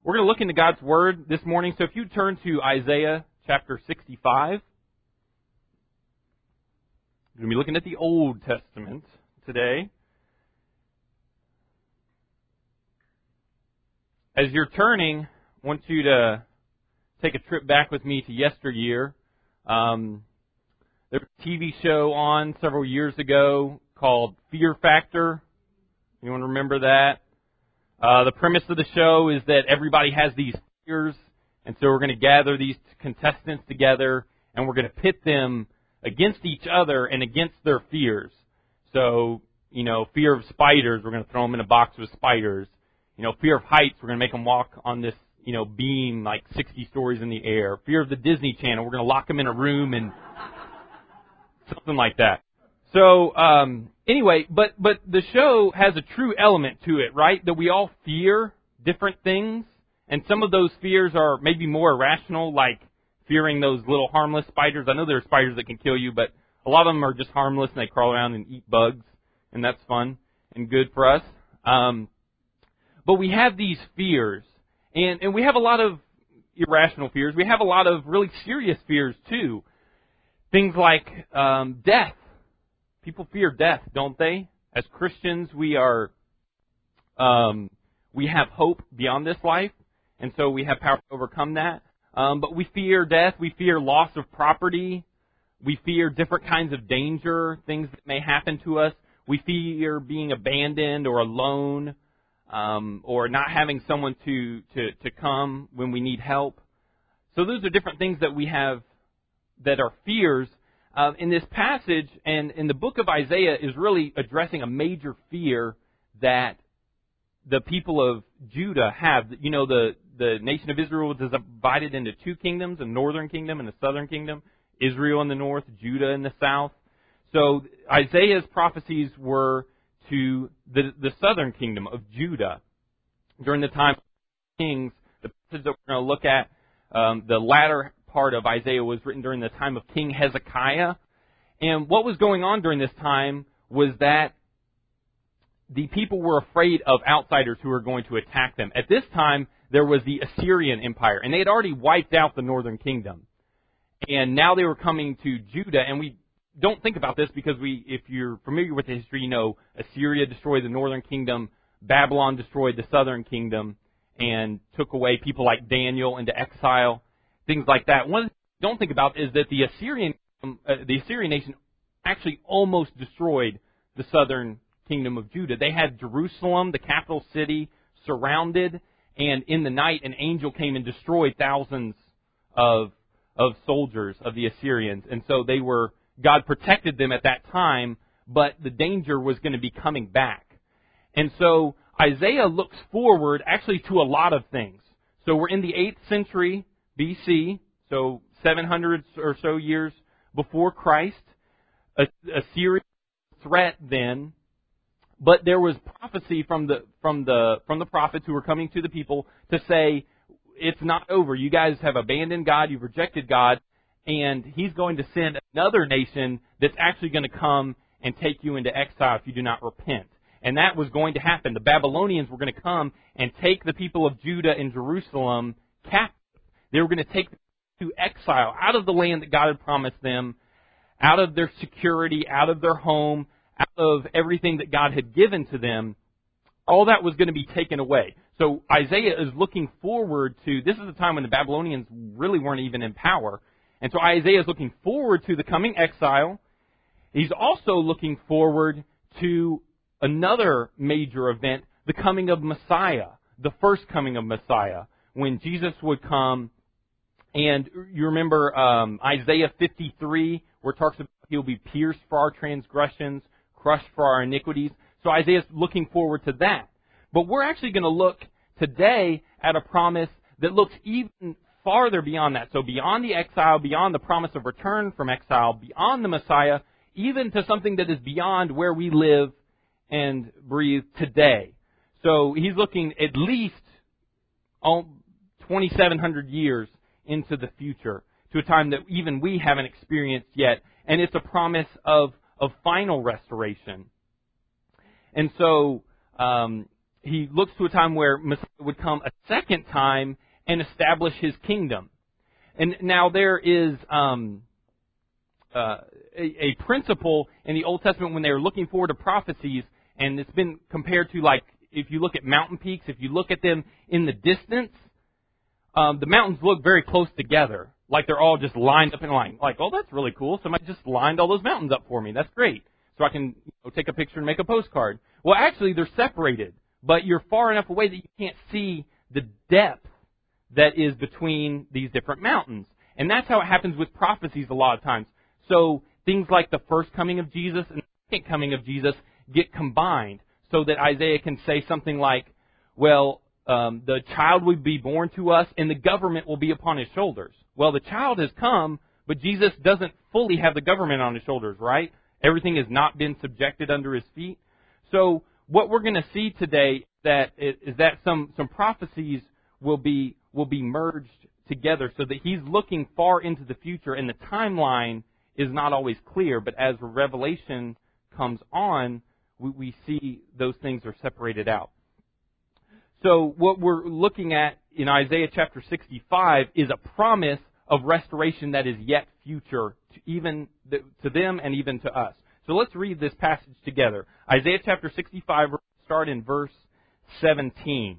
We're going to look into God's Word this morning. So if you turn to Isaiah chapter 65, we're going to be looking at the Old Testament today. As you're turning, I want you to take a trip back with me to yesteryear. There was a TV show on several years ago called Fear Factor. Anyone remember that? The premise of the show is that everybody has these fears, and so we're going to gather these contestants together, and we're going to pit them against each other and against their fears. So, fear of spiders, we're going to throw them in a box with spiders. Fear of heights, we're going to make them walk on this, beam like 60 stories in the air. Fear of the Disney Channel, we're going to lock them in a room and something like that. So, anyway, but the show has a true element to it, right? That we all fear different things, and some of those fears are maybe more irrational, like fearing those little harmless spiders. I know there are spiders that can kill you, but a lot of them are just harmless, and they crawl around and eat bugs, and that's fun and good for us. But we have these fears, and we have a lot of irrational fears. We have a lot of really serious fears, too. Things like death. People fear death, don't they? As Christians, we have hope beyond this life, and so we have power to overcome that. But we fear death. We fear loss of property. We fear different kinds of danger, things that may happen to us. We fear being abandoned or alone, or not having someone to come when we need help. So those are different things that we have that are fears. In this passage, and in the book of Isaiah, is really addressing a major fear that the people of Judah have. The nation of Israel was divided into two kingdoms, a northern kingdom and a southern kingdom. Israel in the north, Judah in the south. So Isaiah's prophecies were to the southern kingdom of Judah. During the time of kings, the passage that we're going to look at, the latter part of Isaiah was written during the time of King Hezekiah. And what was going on during this time was that the people were afraid of outsiders who were going to attack them. At this time, there was the Assyrian Empire, and they had already wiped out the northern kingdom. And now they were coming to Judah, and we don't think about this because if you're familiar with the history, Assyria destroyed the northern kingdom, Babylon destroyed the southern kingdom, and took away people like Daniel into exile. Things like that. One thing you don't think about is that the Assyrian nation actually almost destroyed the southern kingdom of Judah. They had Jerusalem, the capital city, surrounded, and in the night an angel came and destroyed thousands of soldiers of the Assyrians. And so God protected them at that time, but the danger was going to be coming back. And so Isaiah looks forward actually to a lot of things. So we're in the 8th century BC, so 700 or so years before Christ. Assyria threat then, but there was prophecy from the prophets who were coming to the people to say, it's not over. You guys have abandoned God, you've rejected God, and He's going to send another nation that's actually going to come and take you into exile if you do not repent. And that was going to happen. The Babylonians were going to come and take the people of Judah and Jerusalem captive. They were going to take them to exile, out of the land that God had promised them, out of their security, out of their home, out of everything that God had given to them. All that was going to be taken away. So Isaiah is looking forward to, this is the time when the Babylonians really weren't even in power. And so Isaiah is looking forward to the coming exile. He's also looking forward to another major event, the coming of Messiah, the first coming of Messiah, when Jesus would come. And you remember Isaiah 53, where it talks about He'll be pierced for our transgressions, crushed for our iniquities. So Isaiah's looking forward to that. But we're actually going to look today at a promise that looks even farther beyond that. So beyond the exile, beyond the promise of return from exile, beyond the Messiah, even to something that is beyond where we live and breathe today. So he's looking at least 2,700 years into the future, to a time that even we haven't experienced yet. And it's a promise of final restoration. And so he looks to a time where Messiah would come a second time and establish his kingdom. And now there is a principle in the Old Testament when they are looking forward to prophecies, and it's been compared to, like, if you look at mountain peaks, if you look at them in the distance, the mountains look very close together, like they're all just lined up in line. Like, oh, that's really cool. Somebody just lined all those mountains up for me. That's great. So I can take a picture and make a postcard. Well, actually, they're separated, but you're far enough away that you can't see the depth that is between these different mountains. And that's how it happens with prophecies a lot of times. So things like the first coming of Jesus and the second coming of Jesus get combined so that Isaiah can say something like, well, the child will be born to us and the government will be upon his shoulders. Well, the child has come, but Jesus doesn't fully have the government on his shoulders, right? Everything has not been subjected under his feet. So what we're going to see today is that some prophecies will be merged together so that he's looking far into the future, and the timeline is not always clear, but as revelation comes on, we see those things are separated out. So what we're looking at in Isaiah chapter 65 is a promise of restoration that is yet future to them and even to us. So let's read this passage together. Isaiah chapter 65, we're going to start in verse 17.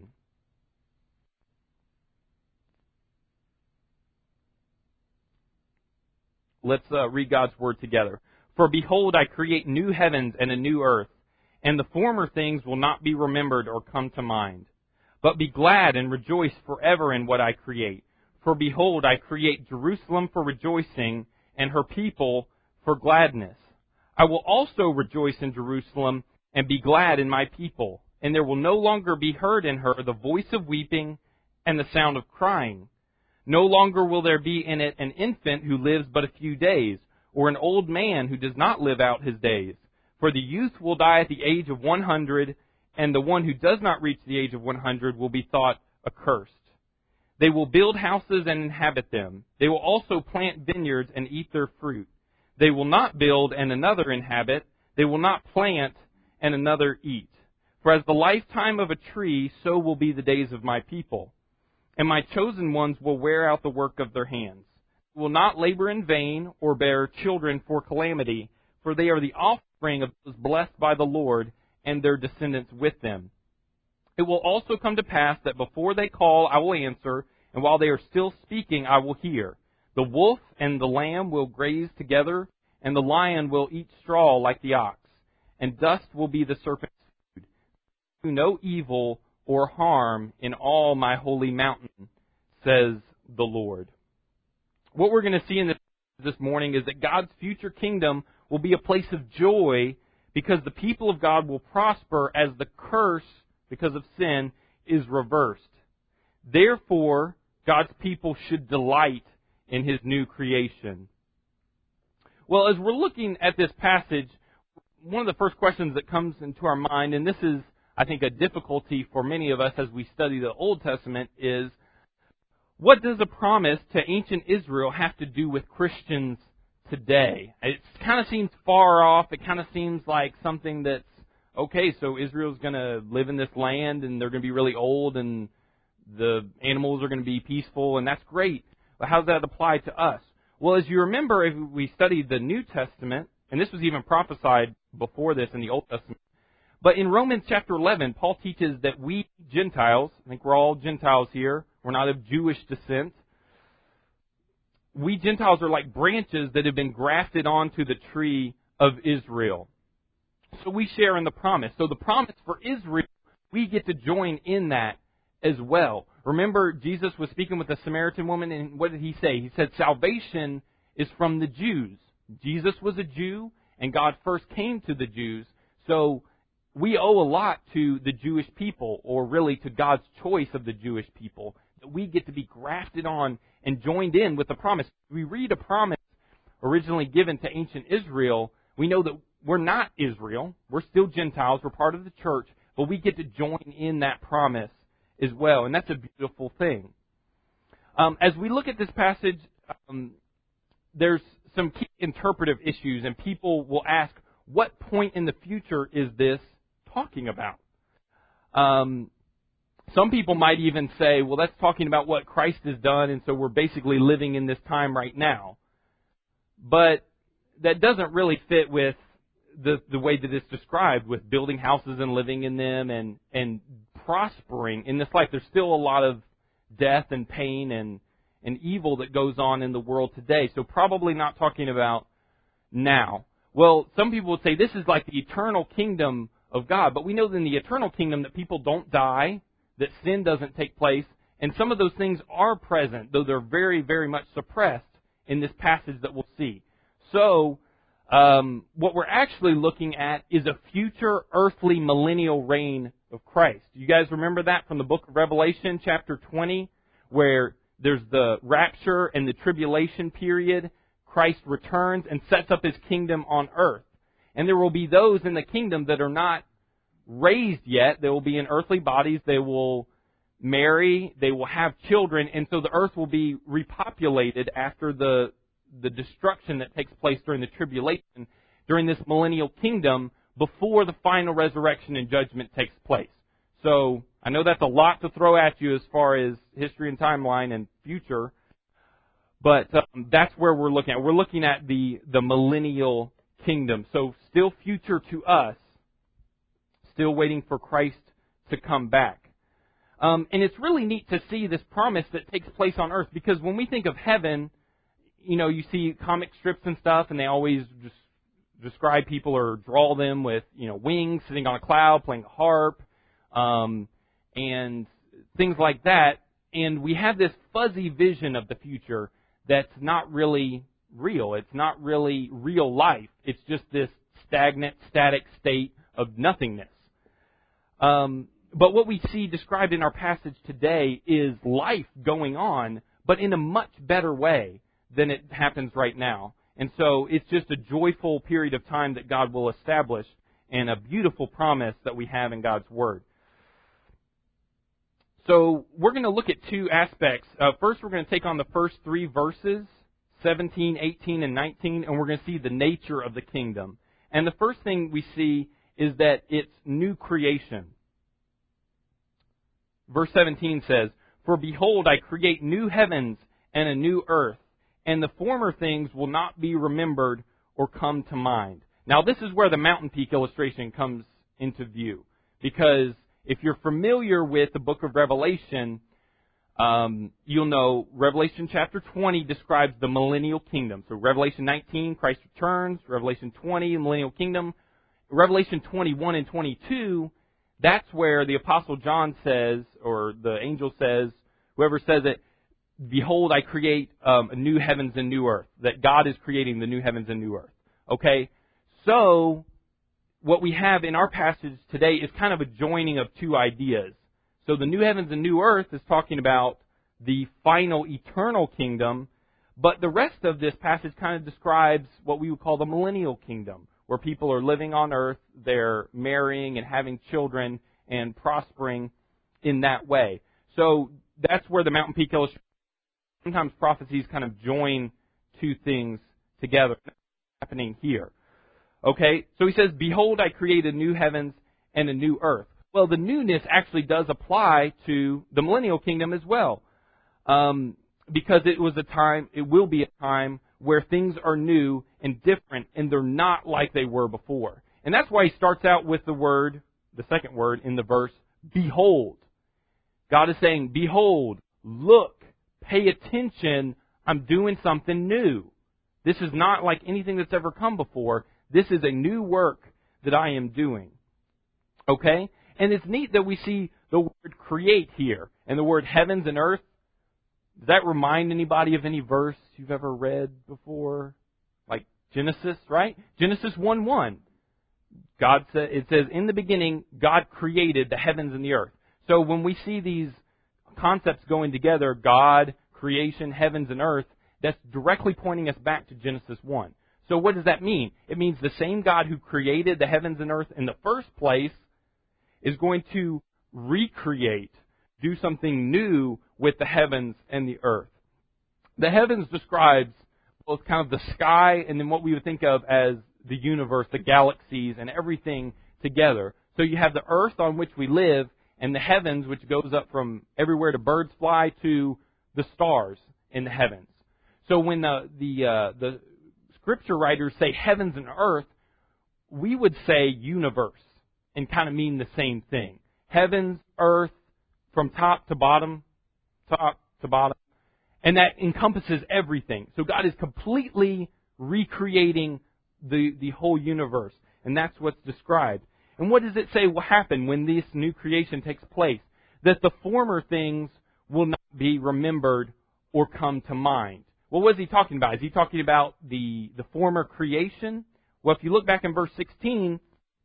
Let's read God's word together. For behold, I create new heavens and a new earth, and the former things will not be remembered or come to mind. But be glad and rejoice forever in what I create. For behold, I create Jerusalem for rejoicing, and her people for gladness. I will also rejoice in Jerusalem and be glad in my people, and there will no longer be heard in her the voice of weeping and the sound of crying. No longer will there be in it an infant who lives but a few days, or an old man who does not live out his days. For the youth will die at the age of 100, and the one who does not reach the age of 100 will be thought accursed. They will build houses and inhabit them. They will also plant vineyards and eat their fruit. They will not build and another inhabit. They will not plant and another eat. For as the lifetime of a tree, so will be the days of my people. And my chosen ones will wear out the work of their hands. They will not labor in vain or bear children for calamity, for they are the offspring of those blessed by the Lord, and their descendants with them. It will also come to pass that before they call, I will answer, and while they are still speaking, I will hear. The wolf and the lamb will graze together, and the lion will eat straw like the ox, and dust will be the serpent's food. Do no evil or harm in all my holy mountain, says the Lord. What we're going to see in this morning is that God's future kingdom will be a place of joy because the people of God will prosper as the curse, because of sin, is reversed. Therefore, God's people should delight in His new creation. Well, as we're looking at this passage, one of the first questions that comes into our mind, and this is, I think, a difficulty for many of us as we study the Old Testament, is what does a promise to ancient Israel have to do with Christians today? It kind of seems far off. It kind of seems like something that's, okay, so Israel's going to live in this land and they're going to be really old and the animals are going to be peaceful, and that's great. But how does that apply to us? Well, as you remember, if we studied the New Testament, and this was even prophesied before this in the Old Testament, but in Romans chapter 11, Paul teaches that we Gentiles, I think we're all Gentiles here, we're not of Jewish descent, we Gentiles are like branches that have been grafted onto the tree of Israel. So we share in the promise. So the promise for Israel, we get to join in that as well. Remember, Jesus was speaking with a Samaritan woman, and what did he say? He said, salvation is from the Jews. Jesus was a Jew, and God first came to the Jews. So we owe a lot to the Jewish people, or really to God's choice of the Jewish people, that we get to be grafted on and joined in with the promise. We read a promise originally given to ancient Israel. We know that we're not Israel. We're still Gentiles. We're part of the church, but we get to join in that promise as well, and that's a beautiful thing. As we look at this passage, there's some key interpretive issues, and people will ask, what point in the future is this talking about? Some people might even say, well, that's talking about what Christ has done, and so we're basically living in this time right now. But that doesn't really fit with the way that it's described, with building houses and living in them and prospering in this life. There's still a lot of death and pain and evil that goes on in the world today. So probably not talking about now. Well, some people would say this is like the eternal kingdom of God. But we know that in the eternal kingdom that people don't die, that sin doesn't take place, and some of those things are present, though they're very, very much suppressed in this passage that we'll see. So, what we're actually looking at is a future earthly millennial reign of Christ. You guys remember that from the book of Revelation, chapter 20, where there's the rapture and the tribulation period. Christ returns and sets up His kingdom on earth. And there will be those in the kingdom that are not raised yet. They will be in earthly bodies. They will marry. They will have children. And so the earth will be repopulated after the destruction that takes place during the tribulation, during this millennial kingdom, before the final resurrection and judgment takes place. So I know that's a lot to throw at you as far as history and timeline and future, but that's where we're looking at. We're looking at the millennial kingdom. So still future to us, still waiting for Christ to come back. And it's really neat to see this promise that takes place on earth, because when we think of heaven, you see comic strips and stuff, and they always just describe people or draw them with, wings, sitting on a cloud, playing a harp, and things like that. And we have this fuzzy vision of the future that's not really real. It's not really real life. It's just this stagnant, static state of nothingness. But what we see described in our passage today is life going on, but in a much better way than it happens right now. And so it's just a joyful period of time that God will establish, and a beautiful promise that we have in God's Word. So we're going to look at two aspects. First, we're going to take on the first three verses, 17, 18, and 19, and we're going to see the nature of the kingdom. And the first thing we see is that it's new creation. Verse 17 says, "For behold, I create new heavens and a new earth, and the former things will not be remembered or come to mind." Now, this is where the mountain peak illustration comes into view, because if you're familiar with the book of Revelation, you'll know Revelation chapter 20 describes the millennial kingdom. So Revelation 19, Christ returns. Revelation 20, the millennial kingdom. Revelation 21 and 22, that's where the Apostle John says, or the angel says, whoever says it, "Behold, I create a new heavens and new earth." That God is creating the new heavens and new earth. Okay? So, what we have in our passage today is kind of a joining of two ideas. So the new heavens and new earth is talking about the final eternal kingdom, but the rest of this passage kind of describes what we would call the millennial kingdom, where people are living on earth, they're marrying and having children and prospering in that way. So that's where the mountain peak illustration, sometimes prophecies kind of join two things together. That's happening here. Okay, so he says, "Behold, I create a new heavens and a new earth." Well, the newness actually does apply to the millennial kingdom as well, because it will be a time where things are new and different, and they're not like they were before. And that's why he starts out with the second word in the verse, "Behold." God is saying, "Behold, look, pay attention, I'm doing something new. This is not like anything that's ever come before. This is a new work that I am doing." Okay? And it's neat that we see the word create here, and the word heavens and earth. Does that remind anybody of any verse you've ever read before? Like Genesis, right? Genesis 1:1. It says, "In the beginning, God created the heavens and the earth." So when we see these concepts going together, God, creation, heavens and earth, that's directly pointing us back to Genesis 1. So what does that mean? It means the same God who created the heavens and earth in the first place is going to recreate, do something new with the heavens and the earth. The heavens describes both kind of the sky and then what we would think of as the universe, the galaxies, and everything together. So you have the earth on which we live, and the heavens, which goes up from everywhere to birds fly to the stars in the heavens. So when the scripture writers say heavens and earth, we would say universe and kind of mean the same thing. Heavens, earth, from top to bottom, and that encompasses everything. So God is completely recreating the whole universe, and that's what's described. And what does it say will happen when this new creation takes place? That the former things will not be remembered or come to mind. Well, what is he talking about? Is he talking about the former creation? Well, if you look back in verse 16,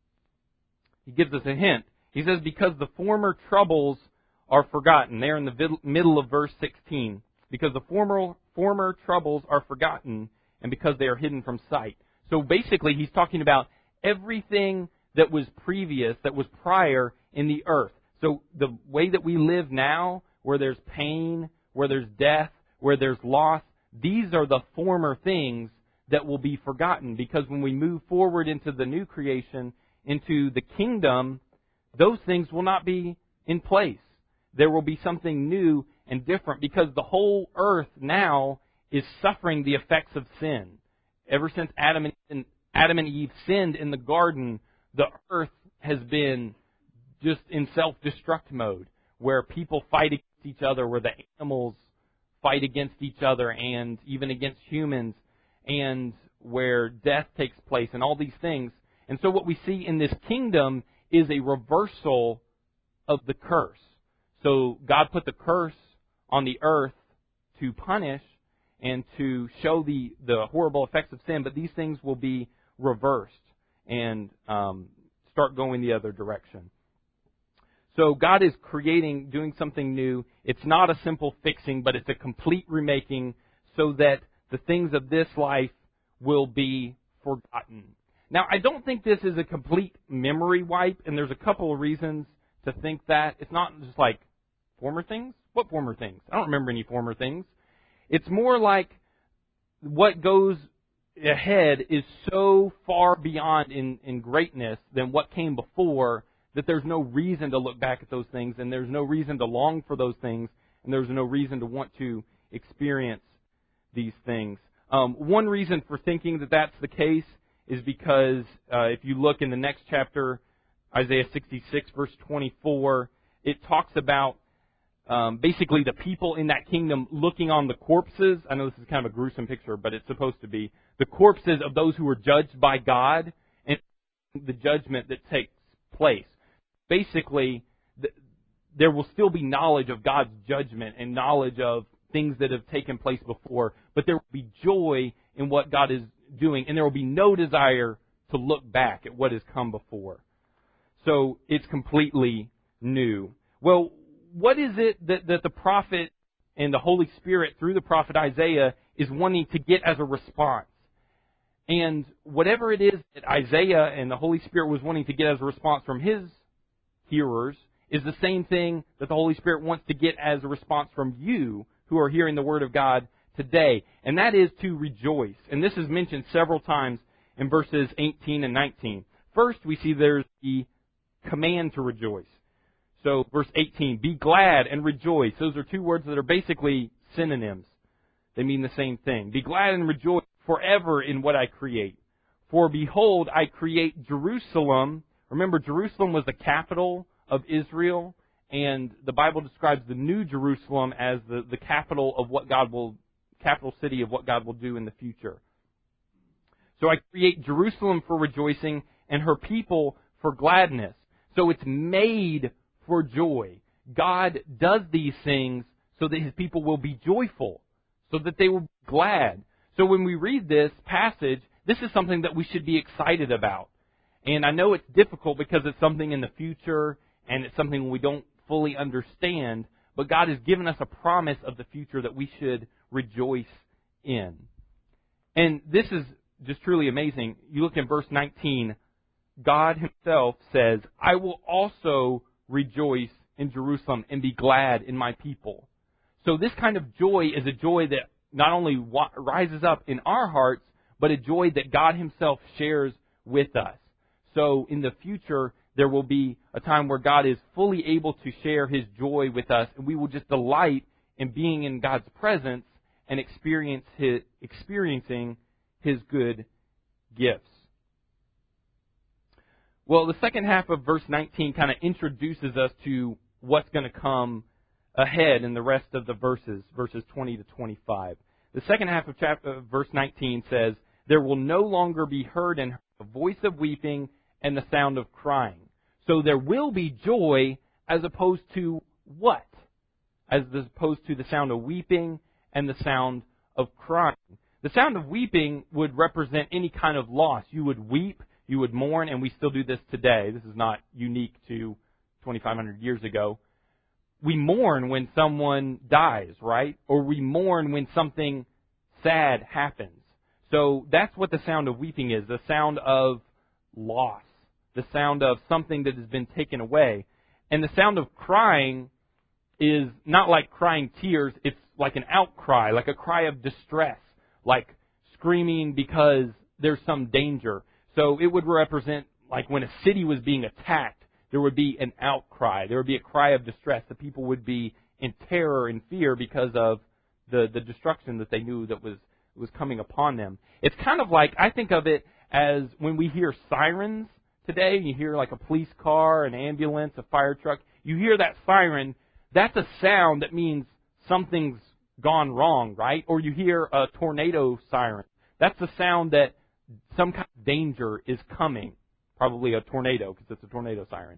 he gives us a hint. He says, because the former troubles are forgotten. There in the middle of verse 16. Because the former troubles are forgotten, and because they are hidden from sight. So basically, he's talking about everything that was previous, that was prior in the earth. So the way that we live now, where there's pain, where there's death, where there's loss, these are the former things that will be forgotten. Because when we move forward into the new creation, into the kingdom, those things will not be in place. There will be something new and different, because the whole earth now is suffering the effects of sin. Ever since Adam and Eve sinned in the garden, the earth has been just in self-destruct mode, where people fight against each other, where the animals fight against each other and even against humans, and where death takes place and all these things. And so what we see in this kingdom is a reversal of the curse. So God put the curse on the earth to punish and to show the horrible effects of sin, but these things will be reversed and start going the other direction. So God is doing something new. It's not a simple fixing, but it's a complete remaking so that the things of this life will be forgotten. Now, I don't think this is a complete memory wipe, and there's a couple of reasons to think that. It's not just like former things. What former things? I don't remember any former things. It's more like what goes ahead is so far beyond in greatness than what came before that there's no reason to look back at those things, and there's no reason to long for those things, and there's no reason to want to experience these things. One reason for thinking that that's the case is because if you look in the next chapter, Isaiah 66, verse 24, it talks about basically the people in that kingdom looking on the corpses. I know this is kind of a gruesome picture, but it's supposed to be. The corpses of those who were judged by God and the judgment that takes place. Basically, there will still be knowledge of God's judgment and knowledge of things that have taken place before, but there will be joy in what God is doing, and there will be no desire to look back at what has come before. So it's completely new. Well, what is it that the prophet and the Holy Spirit through the prophet Isaiah is wanting to get as a response? And whatever it is that Isaiah and the Holy Spirit was wanting to get as a response from his hearers is the same thing that the Holy Spirit wants to get as a response from you who are hearing the Word of God today. And that is to rejoice. And this is mentioned several times in verses 18 and 19. First, we see there's the command to rejoice. So, verse 18, be glad and rejoice. Those are two words that are basically synonyms. They mean the same thing. Be glad and rejoice forever in what I create. For behold, I create Jerusalem. Remember, Jerusalem was the capital of Israel, and the Bible describes the new Jerusalem as the capital of capital city of what God will do in the future. So I create Jerusalem for rejoicing and her people for gladness. So it's made for joy. God does these things so that His people will be joyful, so that they will be glad. So when we read this passage, this is something that we should be excited about. And I know it's difficult because it's something in the future and it's something we don't fully understand, but God has given us a promise of the future that we should rejoice in. And this is just truly amazing. You look in verse 19, God Himself says, I will also rejoice in Jerusalem and be glad in my people. So this kind of joy is a joy that not only rises up in our hearts, but a joy that God Himself shares with us. So in the future, There will be a time where God is fully able to share His joy with us, and we will just delight in being in God's presence and experiencing His good gifts. Well, the second half of verse 19 kind of introduces us to what's going to come ahead in the rest of the verses 20 to 25. The second half of verse 19 says, "There will no longer be heard in her a voice of weeping and the sound of crying." So there will be joy as opposed to what? As opposed to the sound of weeping and the sound of crying. The sound of weeping would represent any kind of loss. You would weep, you would mourn, and we still do this today. This is not unique to 2,500 years ago. We mourn when someone dies, right? Or we mourn when something sad happens. So that's what the sound of weeping is, the sound of loss, the sound of something that has been taken away. And the sound of crying is not like crying tears, it's like an outcry, like a cry of distress, like screaming because there's some danger. So it would represent like when a city was being attacked, there would be an outcry. There would be a cry of distress. The people would be in terror and fear because of the destruction that they knew that was coming upon them. It's kind of like, I think of it as when we hear sirens today, you hear like a police car, an ambulance, a fire truck, you hear that siren, that's a sound that means something's gone wrong, right? Or you hear a tornado siren. That's the sound that some kind of danger is coming. Probably a tornado, because it's a tornado siren.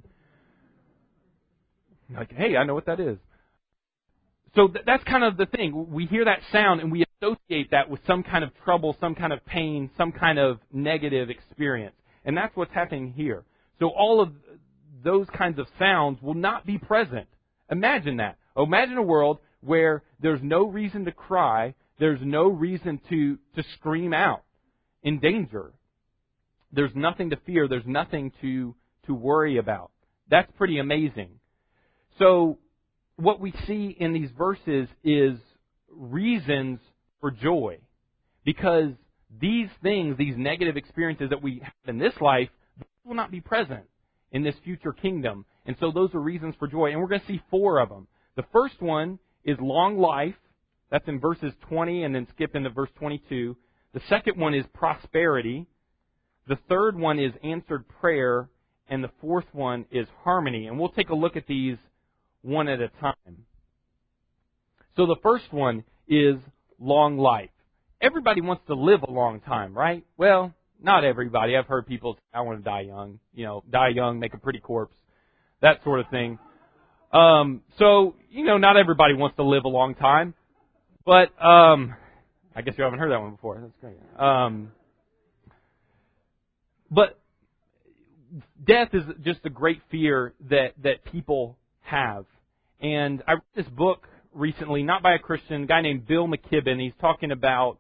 Like, hey, I know what that is. So that's kind of the thing. We hear that sound and we associate that with some kind of trouble, some kind of pain, some kind of negative experience. And that's what's happening here. So all of those kinds of sounds will not be present. Imagine that. Imagine a world where there's no reason to cry, there's no reason to scream out in danger. There's nothing to fear, there's nothing to worry about. That's pretty amazing. So what we see in these verses is reasons for joy. Because these things, these negative experiences that we have in this life, will not be present in this future kingdom. And so those are reasons for joy. And we're going to see 4 of them. The first one is long life. That's in verses 20 and then skip into verse 22. The second one is prosperity. The third one is answered prayer. And the fourth one is harmony. And we'll take a look at these one at a time. So the first one is long life. Everybody wants to live a long time, right? Well, not everybody. I've heard people say, I want to die young. Die young, make a pretty corpse. That sort of thing. So, not everybody wants to live a long time. But, I guess you haven't heard that one before. That's great. But death is just a great fear that people have. And I read this book recently, not by a Christian, a guy named Bill McKibben. He's talking about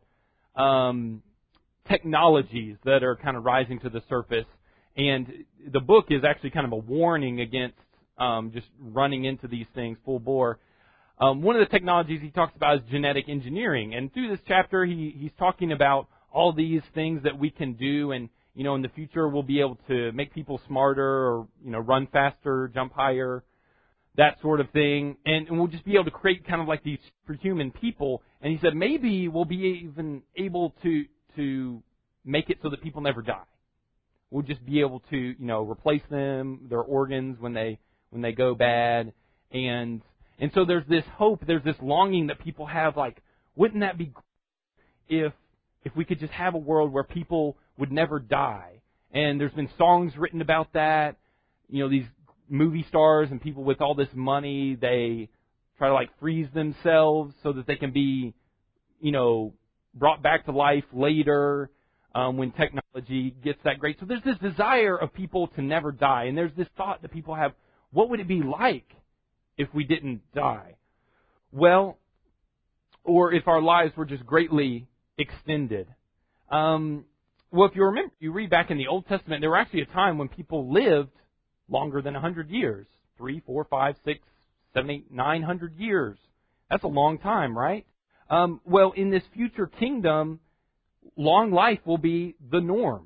technologies that are kind of rising to the surface. And the book is actually kind of a warning against just running into these things full bore. One of the technologies he talks about is genetic engineering. And through this chapter, he's talking about all these things that we can do. And, in the future, we'll be able to make people smarter or, run faster, jump higher, that sort of thing. And we'll just be able to create kind of like these superhuman people. And he said maybe we'll be even able to make it so that people never die. We'll just be able to, replace them, their organs when they go bad. And so there's this hope, there's this longing that people have, like, wouldn't that be great if we could just have a world where people would never die? And there's been songs written about that. These movie stars and people with all this money, they try to freeze themselves so that they can be, brought back to life later when technology gets that great. So there's this desire of people to never die. And there's this thought that people have, what would it be like if we didn't die? Well, or if our lives were just greatly extended. Well, if you remember, you read back in the Old Testament, there were actually a time when people lived longer than 100 years. 3, 4, 5, 6, 7, 8, 900 years. That's a long time, right? Well, in this future kingdom, long life will be the norm.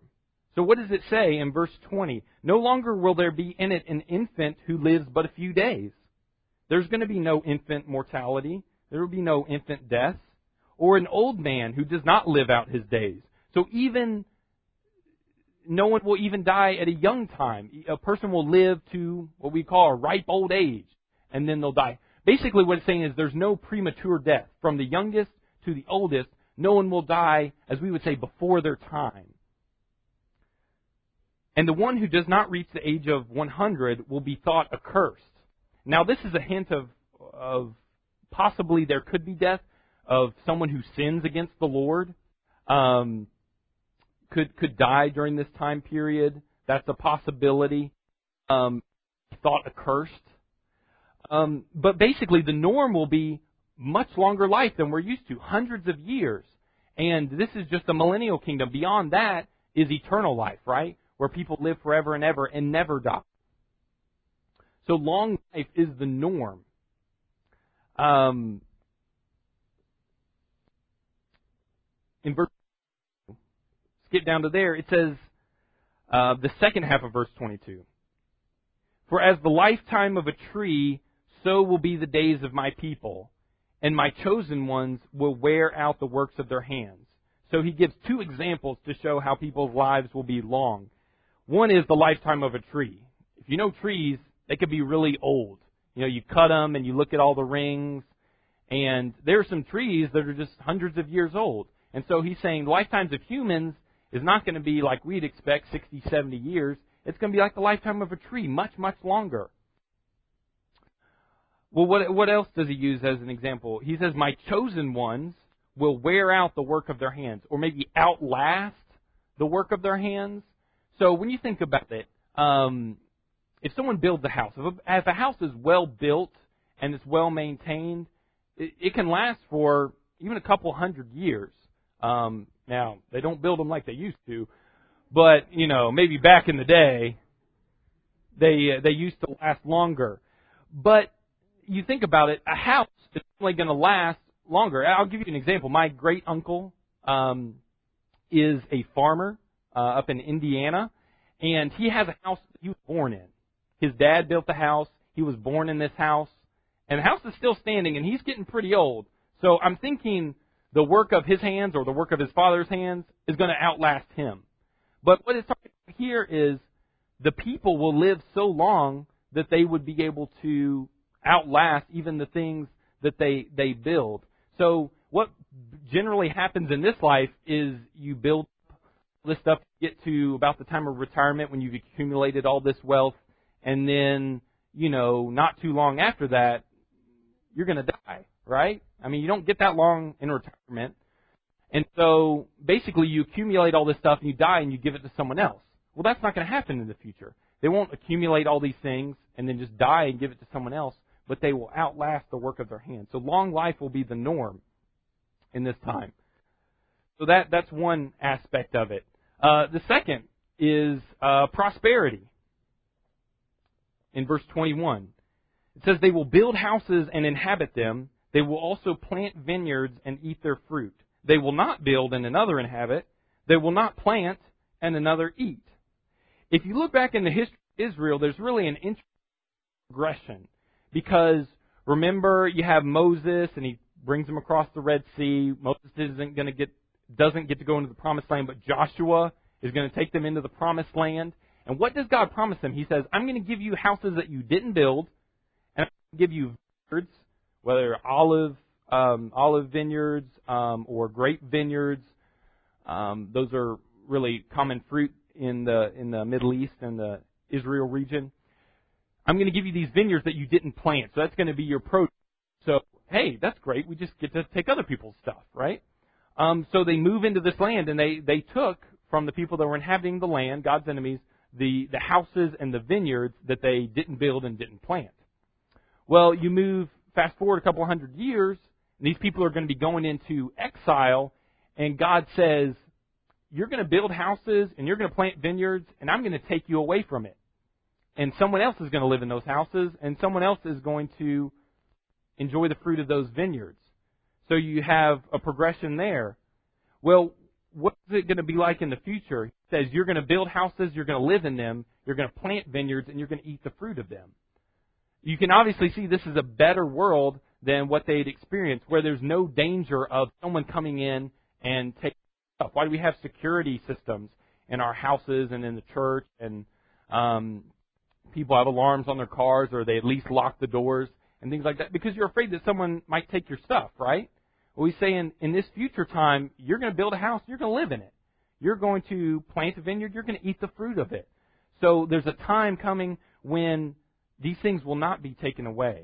So what does it say in verse 20? No longer will there be in it an infant who lives but a few days. There's going to be no infant mortality. There will be no infant death. Or an old man who does not live out his days. So even no one will even die at a young time. A person will live to what we call a ripe old age, and then they'll die. Basically what it's saying is there's no premature death. From the youngest to the oldest, no one will die, as we would say, before their time. And the one who does not reach the age of 100 will be thought accursed. Now this is a hint of possibly there could be death of someone who sins against the Lord. Could die during this time period. That's a possibility. Thought accursed. But basically the norm will be much longer life than we're used to, hundreds of years. And this is just the millennial kingdom. Beyond that is eternal life, right? Where people live forever and ever and never die. So long life is the norm. In verse, skip down to there, it says, the second half of verse 22. For as the lifetime of a tree, so will be the days of my people, and my chosen ones will wear out the works of their hands. So he gives two examples to show how people's lives will be long. One is the lifetime of a tree. If you know trees, they could be really old. You know, you cut them and you look at all the rings, and there are some trees that are just hundreds of years old. And so he's saying the lifetimes of humans is not going to be like we'd expect, 60, 70 years. It's going to be like the lifetime of a tree, much, much longer. Well, what else does he use as an example? He says, my chosen ones will wear out the work of their hands, or maybe outlast the work of their hands. So when you think about it, if someone builds a house, if a house is well built and it's well maintained, it can last for even a couple hundred years. Now, they don't build them like they used to, but, maybe back in the day, they used to last longer. But you think about it, a house is only going to last longer. I'll give you an example. My great uncle is a farmer up in Indiana, and he has a house that he was born in. His dad built the house. He was born in this house, and the house is still standing, and he's getting pretty old. So I'm thinking the work of his hands or the work of his father's hands is going to outlast him. But what it's talking about here is the people will live so long that they would be able to outlast even the things that they build. So what generally happens in this life is you build this stuff, get to about the time of retirement when you've accumulated all this wealth, and then, not too long after that, you're going to die, right? I mean, you don't get that long in retirement. And so basically you accumulate all this stuff and you die and you give it to someone else. Well, that's not going to happen in the future. They won't accumulate all these things and then just die and give it to someone else, but they will outlast the work of their hands. So long life will be the norm in this time. So that's one aspect of it. The second is prosperity. In verse 21, it says, they will build houses and inhabit them. They will also plant vineyards and eat their fruit. They will not build and another inhabit. They will not plant and another eat. If you look back in the history of Israel, there's really an interesting progression. Because remember, you have Moses and he brings them across the Red Sea. Moses doesn't get to go into the Promised Land, but Joshua is going to take them into the Promised Land. And what does God promise them? He says, I'm going to give you houses that you didn't build, and I'm going to give you vineyards, whether olive vineyards or grape vineyards. Those are really common fruit in the Middle East and the Israel region. I'm going to give you these vineyards that you didn't plant, so that's going to be your produce. So, hey, that's great. We just get to take other people's stuff, right? So they move into this land, and they took from the people that were inhabiting the land, God's enemies, the houses and the vineyards that they didn't build and didn't plant. Well, you fast forward a couple hundred years, and these people are going to be going into exile, and God says, you're going to build houses and you're going to plant vineyards, and I'm going to take you away from it. And someone else is going to live in those houses, and someone else is going to enjoy the fruit of those vineyards. So you have a progression there. Well, what is it going to be like in the future? says you're going to build houses, you're going to live in them, you're going to plant vineyards, and you're going to eat the fruit of them. You can obviously see this is a better world than what they'd experienced, where there's no danger of someone coming in and taking stuff. Why do we have security systems in our houses and in the church? And people have alarms on their cars, or they at least lock the doors and things like that, because you're afraid that someone might take your stuff, right? Well, we say in this future time, you're going to build a house, you're going to live in it. You're going to plant a vineyard, you're going to eat the fruit of it. So there's a time coming when these things will not be taken away.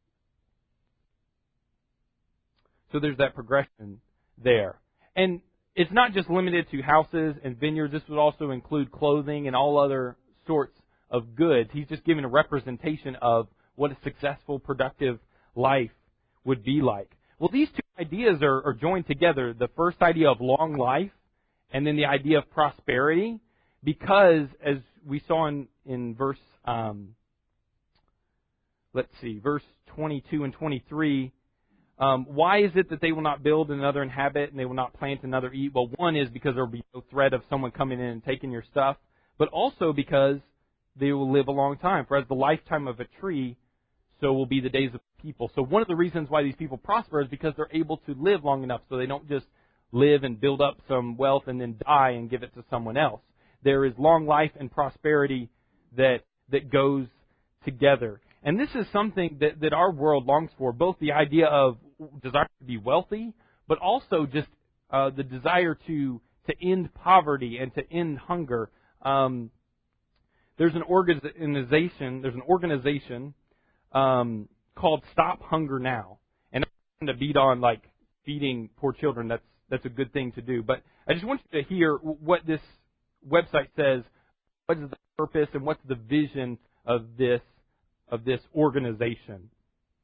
So there's that progression there. And it's not just limited to houses and vineyards. This would also include clothing and all other sorts of goods. He's just giving a representation of what a successful, productive life would be like. Well, these two ideas are joined together. The first idea of long life and then the idea of prosperity, because as we saw in verse, verse 22 and 23, why is it that they will not build another inhabit and they will not plant another eat? Well, one is because there will be no threat of someone coming in and taking your stuff, but also because they will live a long time. For as the lifetime of a tree, so will be the days of people. So one of the reasons why these people prosper is because they're able to live long enough so they don't just live and build up some wealth and then die and give it to someone else. There is long life and prosperity that goes together. And this is something that our world longs for, both the idea of desire to be wealthy, but also just the desire to end poverty and to end hunger. There's an organization called Stop Hunger Now. And I'm going to beat on like feeding poor children. That's a good thing to do. But I just want you to hear what this website says. What is the purpose and what's the vision of this organization?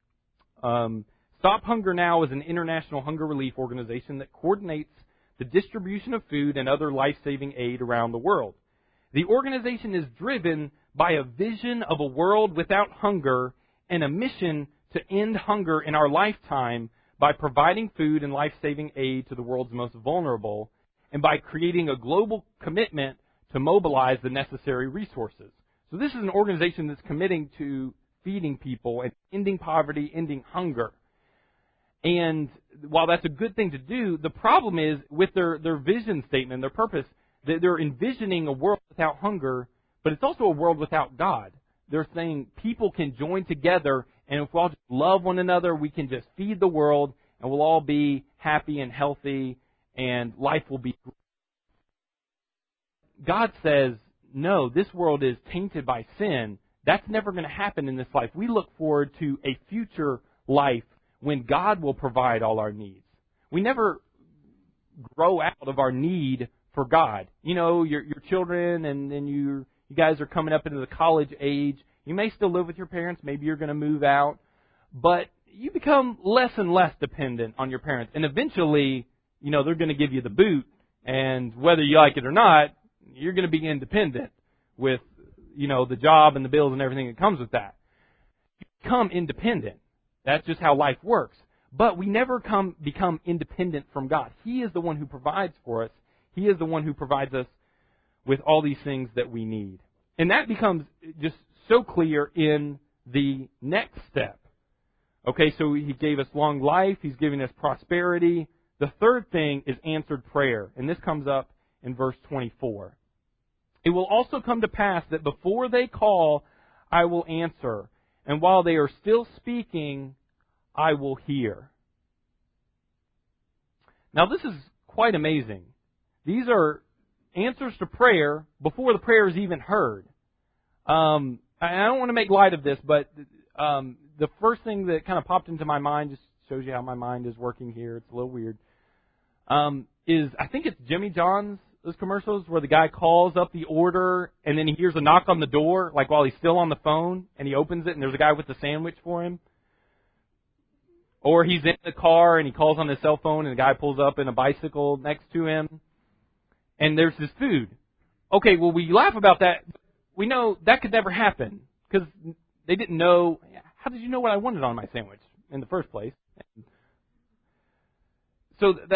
Stop Hunger Now is an international hunger relief organization that coordinates the distribution of food and other life-saving aid around the world. The organization is driven by a vision of a world without hunger and a mission to end hunger in our lifetime by providing food and life-saving aid to the world's most vulnerable, and by creating a global commitment to mobilize the necessary resources. So this is an organization that's committing to feeding people and ending poverty, ending hunger. And while that's a good thing to do, the problem is with their vision statement, their purpose, that they're envisioning a world without hunger, but it's also a world without God. They're saying people can join together, and if we all just love one another, we can just feed the world, and we'll all be happy and healthy, and life will be great. God says, no, this world is tainted by sin. That's never going to happen in this life. We look forward to a future life when God will provide all our needs. We never grow out of our need for God. You know, your children, and then you guys are coming up into the college age. You may still live with your parents. Maybe you're going to move out. But you become less and less dependent on your parents. And eventually, you know, they're going to give you the boot. And whether you like it or not, you're going to be independent with, you know, the job and the bills and everything that comes with that. You become independent. That's just how life works. But we never become independent from God. He is the one who provides for us. He is the one who provides us with all these things that we need. And that becomes just so clear in the next step. Okay, so He gave us long life. He's giving us prosperity. The third thing is answered prayer. And this comes up in verse 24. It will also come to pass that before they call, I will answer. And while they are still speaking, I will hear. Now this is quite amazing. These are answers to prayer before the prayer is even heard. I don't want to make light of this, but the first thing that kind of popped into my mind, just shows you how my mind is working here. It's a little weird. Is I think it's Jimmy John's, those commercials where the guy calls up the order and then he hears a knock on the door, like while he's still on the phone, and he opens it and there's a guy with a sandwich for him. Or he's in the car and he calls on his cell phone and the guy pulls up in a bicycle next to him and there's his food. Okay, well, we laugh about that. We know that could never happen because they didn't know. How did you know what I wanted on my sandwich in the first place? So that,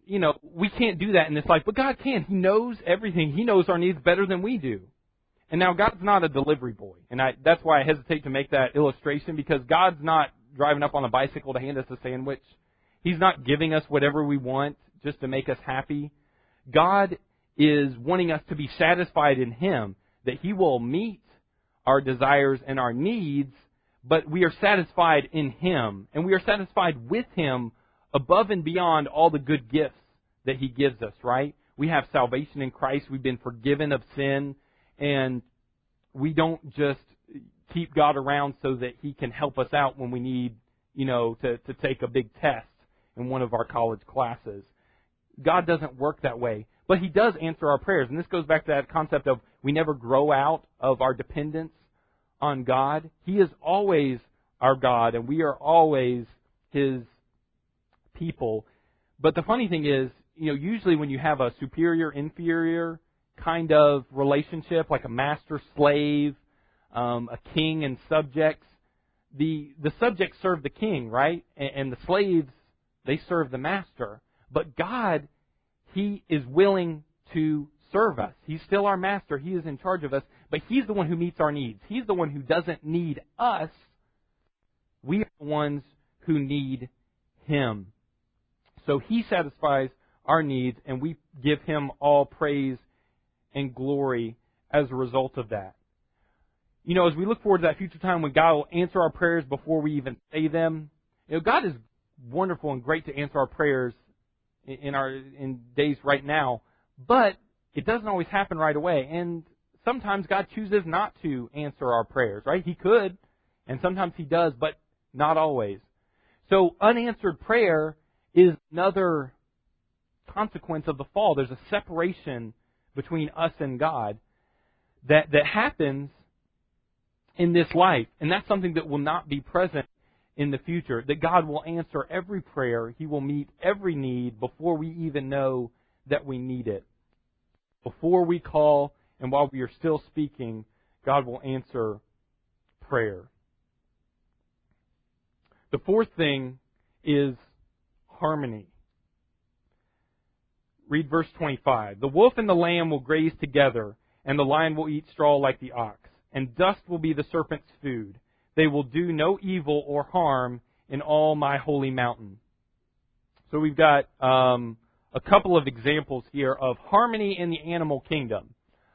we can't do that in this life, but God can. He knows everything. He knows our needs better than we do. And now God's not a delivery boy. And that's why I hesitate to make that illustration, because God's not driving up on a bicycle to hand us a sandwich. He's not giving us whatever we want just to make us happy. God is wanting us to be satisfied in Him, that He will meet our desires and our needs, but we are satisfied in Him, and we are satisfied with Him above and beyond all the good gifts that He gives us, right? We have salvation in Christ. We've been forgiven of sin, and we don't just keep God around so that He can help us out when we need, to take a big test in one of our college classes. God doesn't work that way, but He does answer our prayers. And this goes back to that concept of we never grow out of our dependence on God. He is always our God, and we are always His people. But the funny thing is, usually when you have a superior-inferior kind of relationship, like a master-slave, a king and subjects, the subjects serve the king, right? And the slaves, they serve the master. But God, He is willing to serve us. He's still our master. He is in charge of us. But He's the one who meets our needs. He's the one who doesn't need us. We are the ones who need Him. So He satisfies our needs, and we give Him all praise and glory as a result of that. As we look forward to that future time when God will answer our prayers before we even say them, God is wonderful and great to answer our prayers in days right now, but it doesn't always happen right away. And sometimes God chooses not to answer our prayers, right? He could, and sometimes He does, but not always. So unanswered prayer is another consequence of the fall. There's a separation between us and God that happens in this life. And that's something that will not be present in the future. That God will answer every prayer. He will meet every need before we even know that we need it. Before we call and while we are still speaking, God will answer prayer. The fourth thing is harmony. Read verse 25. The wolf and the lamb will graze together, and the lion will eat straw like the ox, and dust will be the serpent's food. They will do no evil or harm in all my holy mountain. So we've got a couple of examples here of harmony in the animal kingdom.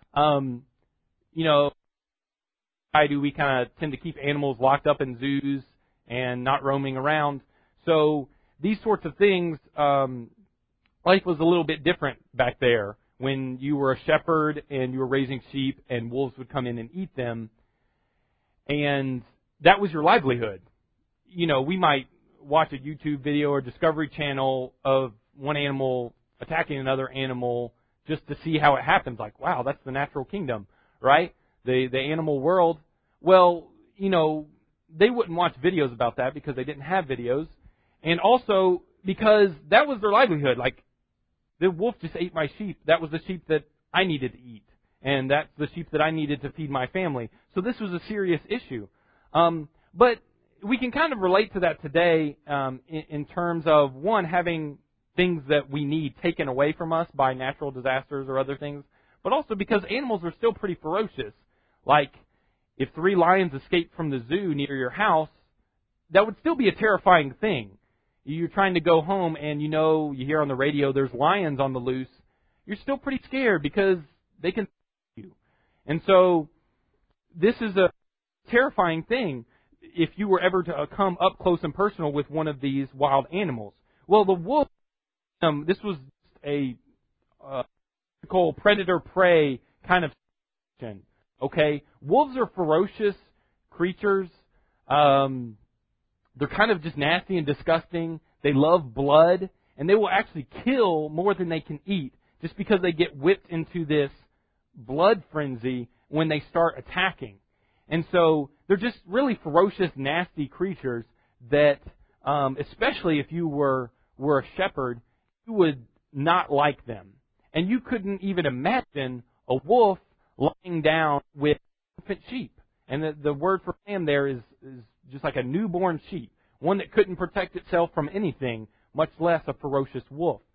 Why do we kind of tend to keep animals locked up in zoos and not roaming around? So these sorts of things, life was a little bit different back there when you were a shepherd and you were raising sheep and wolves would come in and eat them. And that was your livelihood. We might watch a YouTube video or Discovery Channel of one animal attacking another animal just to see how it happens. Like, wow, that's the natural kingdom, right? The animal world. Well, they wouldn't watch videos about that because they didn't have videos. And also because that was their livelihood. Like, the wolf just ate my sheep. That was the sheep that I needed to eat. And that's the sheep that I needed to feed my family. So this was a serious issue. But we can kind of relate to that today in terms of, one, having things that we need taken away from us by natural disasters or other things, but also because animals are still pretty ferocious. Like, if 3 lions escaped from the zoo near your house, that would still be a terrifying thing. You're trying to go home and you hear on the radio there's lions on the loose. You're still pretty scared because they can you. And so this is a terrifying thing if you were ever to come up close and personal with one of these wild animals. Well, the wolf, this was a predator-prey kind of situation. Okay? Wolves are ferocious creatures. They're kind of just nasty and disgusting. They love blood, and they will actually kill more than they can eat just because they get whipped into this blood frenzy when they start attacking. And so they're just really ferocious, nasty creatures that, especially if you were a shepherd, you would not like them. And you couldn't even imagine a wolf lying down with infant sheep. And the word for lamb there is just like a newborn sheep, one that couldn't protect itself from anything, much less a ferocious wolf. So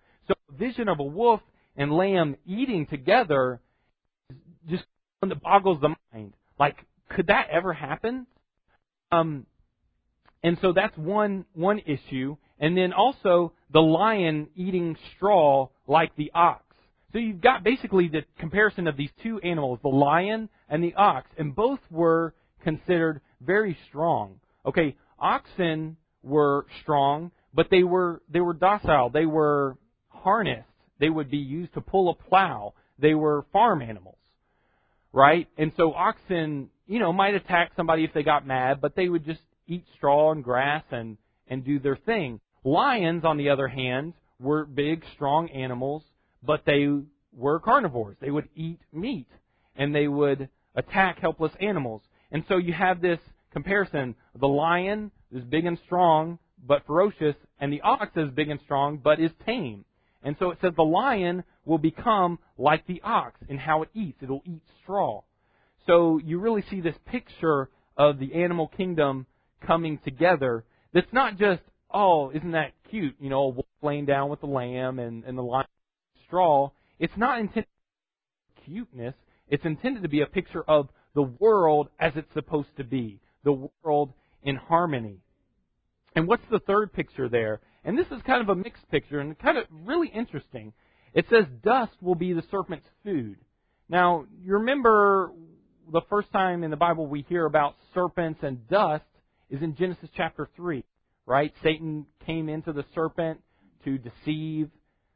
vision of a wolf and lamb eating together is just one that boggles the mind. Like, could that ever happen? And so that's one issue. And then also the lion eating straw like the ox. So you've got basically the comparison of these two animals, the lion and the ox, and both were considered very strong. Okay, oxen were strong, but they were docile. They were harnessed. They would be used to pull a plow. They were farm animals, right? And so oxen, might attack somebody if they got mad, but they would just eat straw and grass and do their thing. Lions, on the other hand, were big, strong animals, but they were carnivores. They would eat meat, and they would attack helpless animals. And so you have this comparison. The lion is big and strong, but ferocious, and the ox is big and strong, but is tame. And so it says the lion will become like the ox in how it eats. It'll eat straw. So you really see this picture of the animal kingdom coming together. That's not just, oh, isn't that cute? A wolf laying down with the lamb and the lion straw. It's not intended for cuteness. It's intended to be a picture of the world as it's supposed to be. The world in harmony. And what's the third picture there? And this is kind of a mixed picture and kind of really interesting. It says dust will be the serpent's food. Now, you remember the first time in the Bible we hear about serpents and dust is in Genesis chapter 3, right? Satan came into the serpent to deceive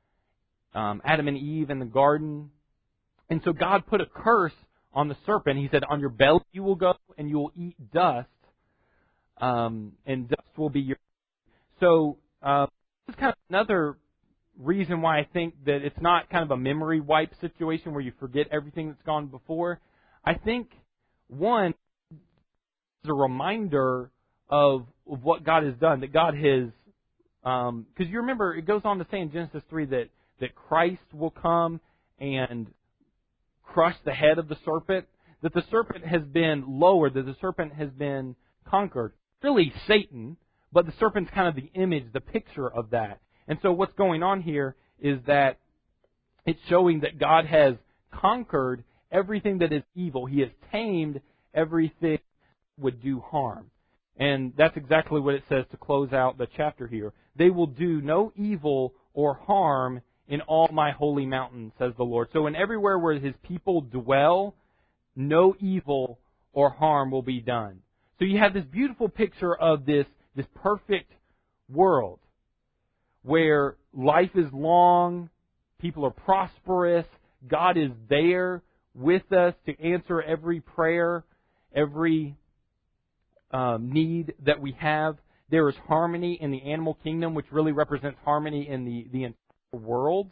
Adam and Eve in the garden. And so God put a curse on the serpent. He said, on your belly you will go and you will eat dust, and dust will be your... So this is kind of another reason why I think that it's not kind of a memory wipe situation where you forget everything that's gone before. I think, one, is a reminder of what God has done, that God has... Because you remember, it goes on to say in Genesis 3 that Christ will come and crush the head of the serpent, that the serpent has been lowered, that the serpent has been conquered. Really Satan, but the serpent's kind of the image, the picture of that. And so what's going on here is that it's showing that God has conquered everything that is evil. He has tamed everything that would do harm. And that's exactly what it says to close out the chapter here. They will do no evil or harm in all my holy mountain, says the Lord. So in everywhere where His people dwell, no evil or harm will be done. So you have this beautiful picture of this perfect world where life is long, people are prosperous, God is there with us to answer every prayer, every need that we have. There is harmony in the animal kingdom, which really represents harmony in the entire world.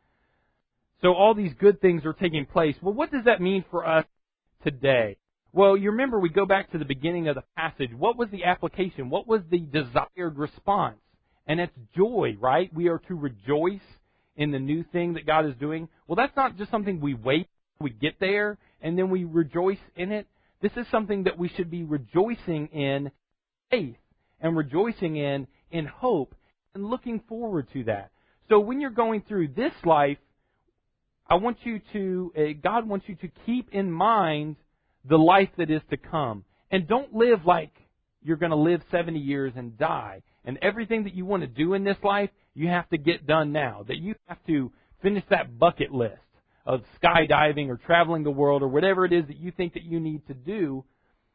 So all these good things are taking place. Well, what does that mean for us today? Well, you remember we go back to the beginning of the passage. What was the application? What was the desired response? And it's joy, right? We are to rejoice in the new thing that God is doing. Well, that's not just something we wait till we get there and then we rejoice in it. This is something that we should be rejoicing in faith and rejoicing in hope and looking forward to that. So when you're going through this life, God wants you to keep in mind the life that is to come. And don't live like you're going to live 70 years and die. And everything that you want to do in this life, you have to get done now. That you have to finish that bucket list of skydiving or traveling the world or whatever it is that you think that you need to do.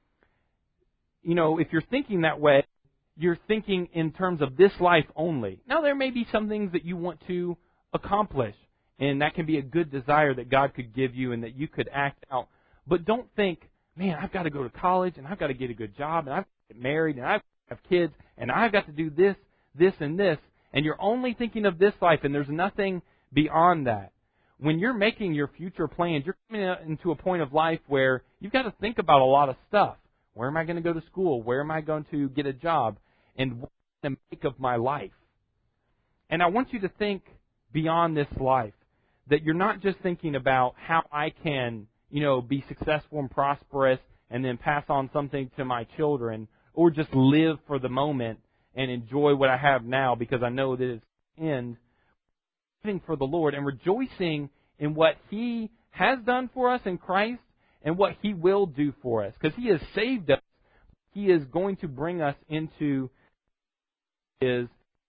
If you're thinking that way, you're thinking in terms of this life only. Now, there may be some things that you want to accomplish, and that can be a good desire that God could give you and that you could act out. But don't think, man, I've got to go to college, and I've got to get a good job, and I've got to get married, and I've got to have kids, and I've got to do this, this, and this. And you're only thinking of this life, and there's nothing beyond that. When you're making your future plans, you're coming into a point of life where you've got to think about a lot of stuff. Where am I going to go to school? Where am I going to get a job? And what am I going to make of my life? And I want you to think beyond this life. That you're not just thinking about how I can, be successful and prosperous and then pass on something to my children, or just live for the moment and enjoy what I have now because I know that it's end. living for the Lord and rejoicing in what He has done for us in Christ and what He will do for us. Because He has saved us. He is going to bring us into His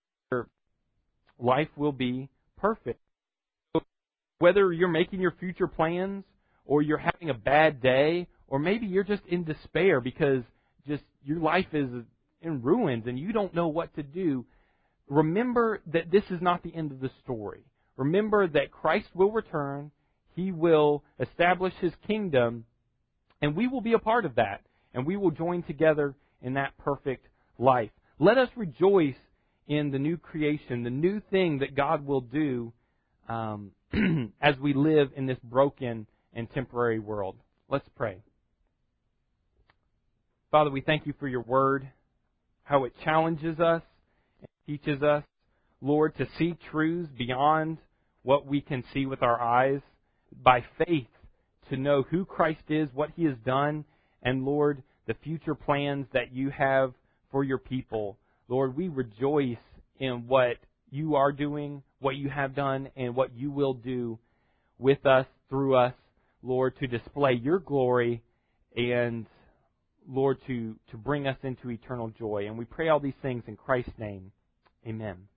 life will be perfect. So whether you're making your future plans or you're having a bad day or maybe you're just in despair because just your life is in ruins and you don't know what to do, remember that this is not the end of the story. Remember that Christ will return. He will establish His kingdom, and we will be a part of that. And we will join together in that perfect life. Let us rejoice in the new creation, the new thing that God will do as we live in this broken and temporary world. Let's pray. Father, we thank You for Your word, how it challenges us and teaches us, Lord, to see truths beyond what we can see with our eyes, by faith to know who Christ is, what He has done, and Lord, the future plans that You have for Your people. Lord, we rejoice in what You are doing, what You have done, and what You will do with us, through us, Lord, to display Your glory and, Lord, to bring us into eternal joy. And we pray all these things in Christ's name. Amen.